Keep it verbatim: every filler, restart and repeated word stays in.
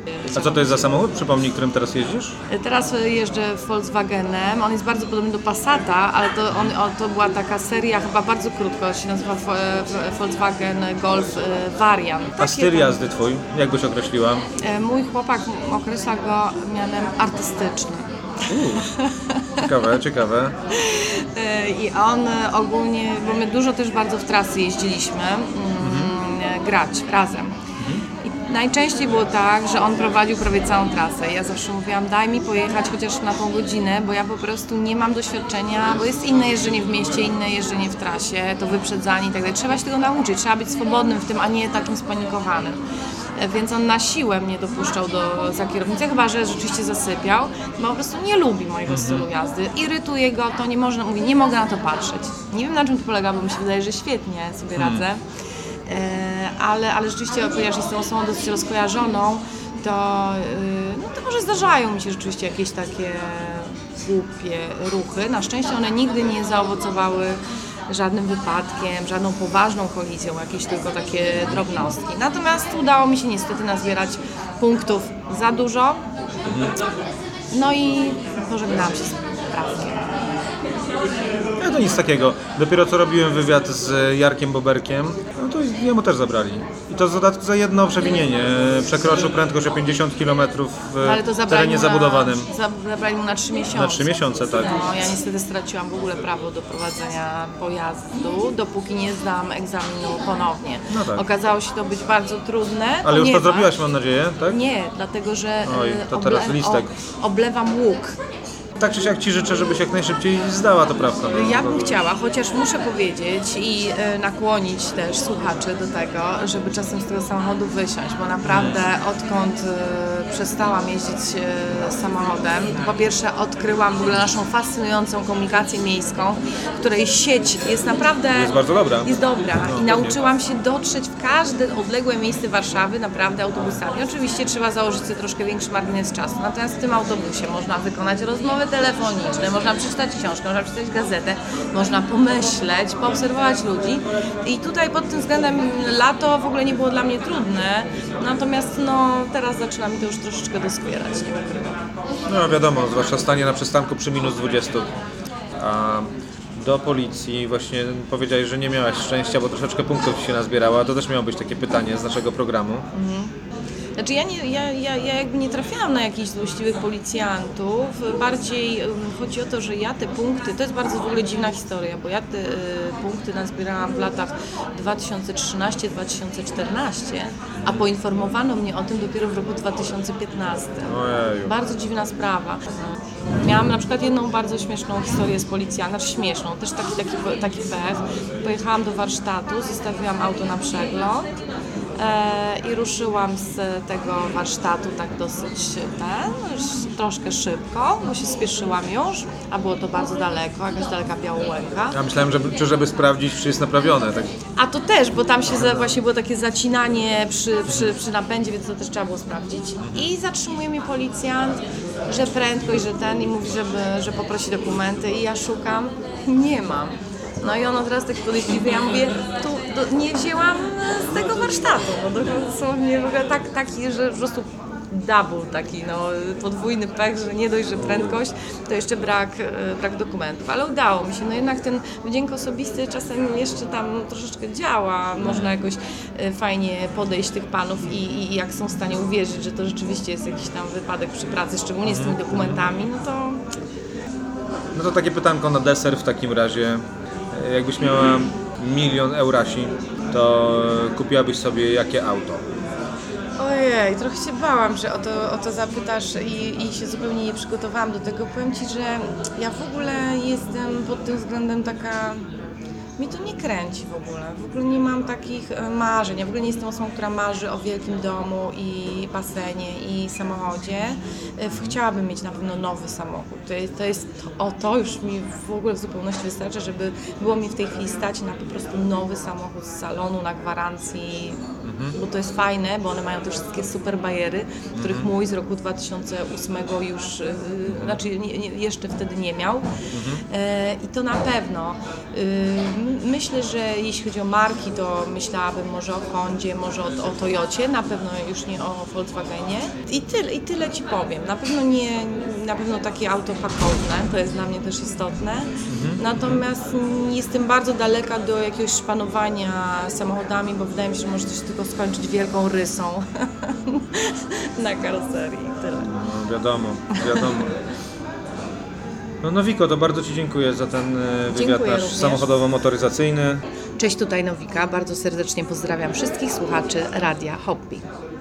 A co to jest za samochód? Przypomnij, którym teraz jeździsz? Teraz jeżdżę Volkswagenem, on jest bardzo podobny do Passata, ale to, on, o, to była taka seria chyba bardzo krótko, się nazywa Volkswagen Golf Variant. A styl jazdy twój, jak byś określiła? Mój chłopak określa go mianem artystyczny. Uh, ciekawe, ciekawe. I on ogólnie, bo my dużo też bardzo w trasy jeździliśmy, mhm. grać razem. I najczęściej było tak, że on prowadził prawie całą trasę. Ja zawsze mówiłam, daj mi pojechać chociaż na pół godziny, bo ja po prostu nie mam doświadczenia, bo jest inne jeżdżenie w mieście, inne jeżdżenie w trasie, to wyprzedzanie i tak dalej. Trzeba się tego nauczyć, trzeba być swobodnym w tym, a nie takim spanikowanym. Więc on na siłę mnie dopuszczał do, za kierownicę, chyba że rzeczywiście zasypiał, bo po prostu nie lubi mojego stylu jazdy. Irytuje go to, nie można, mówi, nie mogę na to patrzeć. Nie wiem, na czym to polega, bo mi się wydaje, że świetnie sobie radzę. E, ale, ale rzeczywiście, ponieważ jestem osobą dosyć rozkojarzoną, to, e, no to może zdarzają mi się rzeczywiście jakieś takie głupie ruchy. Na szczęście one nigdy nie zaowocowały żadnym wypadkiem, żadną poważną kolizją, jakieś tylko takie drobnostki. Natomiast udało mi się niestety nazbierać punktów za dużo, no i pożegnałam się z prawkiem. Ja to nic takiego. Dopiero co robiłem wywiad z Jarkiem Boberkiem, no to jemu też zabrali. I to z dodatku za jedno przewinienie. Przekroczył prędkość o pięćdziesiąt kilometrów w terenie zabudowanym. Na, zabrali mu na trzy miesiące. Na trzy miesiące, tak. No, ja niestety straciłam w ogóle prawo do prowadzenia pojazdu, dopóki nie zdam egzaminu ponownie. No tak. Okazało się to być bardzo trudne. Ale ponieważ... już to zrobiłaś, mam nadzieję, tak? Nie, dlatego że Oj, to teraz oble... listek. o, oblewam łuk. Tak czy siak ci życzę, żebyś jak najszybciej zdała to prawko. Ja bym chciała, chociaż muszę powiedzieć i y, nakłonić też słuchaczy do tego, żeby czasem z tego samochodu wysiąść, bo naprawdę odkąd y, przestałam jeździć y, samochodem, po pierwsze odkryłam w ogóle naszą fascynującą komunikację miejską, której sieć jest naprawdę... Jest bardzo dobra. Jest dobra No, i nauczyłam się dotrzeć w każde odległe miejsce Warszawy naprawdę autobusami. Oczywiście trzeba założyć sobie troszkę większy margines czasu, natomiast w tym autobusie można wykonać rozmowę telefoniczne, można przeczytać książkę, można przeczytać gazetę, można pomyśleć, poobserwować ludzi i tutaj pod tym względem lato w ogóle nie było dla mnie trudne, natomiast no teraz zaczyna mi to już troszeczkę doskwierać, nie ukrywam. No wiadomo, zwłaszcza stanie na przystanku przy minus dwudziestu. A do policji właśnie powiedziałeś, że nie miałaś szczęścia, bo troszeczkę punktów się nazbierała. To też miało być takie pytanie z naszego programu. Mhm. Znaczy ja, nie, ja, ja, ja jakby nie trafiałam na jakichś złośliwych policjantów, bardziej um, chodzi o to, że ja te punkty, to jest bardzo w ogóle dziwna historia, bo ja te y, punkty nazbierałam w latach dwa tysiące trzynastym do dwa tysiące czternastego, a poinformowano mnie o tym dopiero w roku dwa tysiące piętnastym. Ojeju. Bardzo dziwna sprawa. Miałam na przykład jedną bardzo śmieszną historię z policjantem, znaczy śmieszną, też taki, taki, taki pech. Pojechałam do warsztatu, zostawiłam auto na przegląd i ruszyłam z tego warsztatu tak dosyć ten, już troszkę szybko, bo się spieszyłam już, a było to bardzo daleko, jakaś daleka Białołęka. Ja myślałem, żeby, czy żeby sprawdzić, czy jest naprawione. Tak. A to też, bo tam się za, właśnie było takie zacinanie przy, przy, przy napędzie, więc to też trzeba było sprawdzić. I zatrzymuje mnie policjant, że prędkość, że ten i mówi, żeby, że poprosi dokumenty i ja szukam, nie mam. No i on od razu taki podejrzliwy, ja mówię, tu do, nie wzięłam z tego warsztatu, no to dosłownie w ogóle tak, taki, że po prostu double taki, no podwójny pech, że nie dość, że prędkość, to jeszcze brak, brak dokumentów, ale udało mi się, no jednak ten wydźwięk osobisty czasem jeszcze tam troszeczkę działa, można jakoś fajnie podejść tych panów i, i jak są w stanie uwierzyć, że to rzeczywiście jest jakiś tam wypadek przy pracy, szczególnie z tymi dokumentami, no to... No to takie pytanko na deser w takim razie. Jakbyś miała milion eurasi, to kupiłabyś sobie jakie auto? Ojej, trochę się bałam, że o to, o to zapytasz i, i się zupełnie nie przygotowałam do tego. Powiem Ci, że ja w ogóle jestem pod tym względem taka... Mnie to nie kręci w ogóle, w ogóle nie mam takich marzeń, ja w ogóle nie jestem osobą, która marzy o wielkim domu i basenie i samochodzie. Chciałabym mieć na pewno nowy samochód, to jest, to jest o to już mi w ogóle w zupełności wystarcza, żeby było mi w tej chwili stać na po prostu nowy samochód z salonu, na gwarancji. bo to jest fajne, bo one mają te wszystkie super bajery, których mój z roku dwa tysiące ósmego już, yy, znaczy nie, nie, jeszcze wtedy nie miał. Yy, I to na pewno. Yy, myślę, że jeśli chodzi o marki, to myślałabym może o Hondzie, może o, o Toyocie, na pewno już nie o Volkswagenie. I tyle, i tyle Ci powiem. Na pewno nie, na pewno takie auto pakowne, to jest dla mnie też istotne. Natomiast jestem bardzo daleka do jakiegoś szpanowania samochodami, bo wydaje mi się, że może to się tylko skończyć wielką rysą na karoserii i tyle. No, wiadomo, wiadomo. No Nowiko, to bardzo Ci dziękuję za ten e, wywiad Dziękuję nasz również. samochodowo-motoryzacyjny. Cześć, tutaj Nowika. Bardzo serdecznie pozdrawiam wszystkich słuchaczy Radia Hobby.